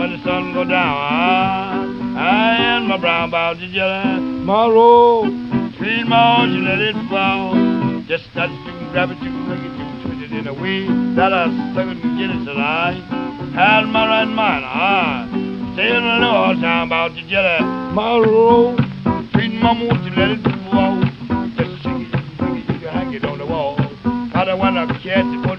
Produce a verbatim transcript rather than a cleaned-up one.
when the sun go down. I and my brown bowdy jelly, my roll, sweet mouth, you let it fall. Just that you can grab it, you can make it, you can twist it in a way that I suck it and get it till I had my right mind. I say I know all the time about the jelly, my roll, sweet mouth, you let it fall. Just shake it, shake it, you can hang it on the wall. I don't want to catch it.